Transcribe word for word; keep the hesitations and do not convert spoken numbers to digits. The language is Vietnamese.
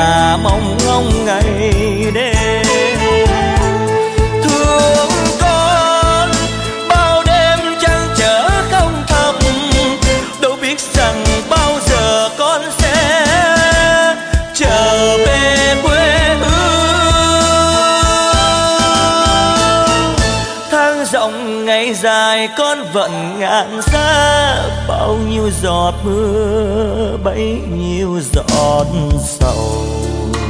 nhà mong ngóng ngày đêm. Thương con bao đêm trăn trở không thầm, đâu biết rằng bao giờ con sẽ trở về quê hương. Tháng rộng ngày dài con vẫn ngàn xa, bao nhiêu giọt mưa bấy nhiêu giọt sầu.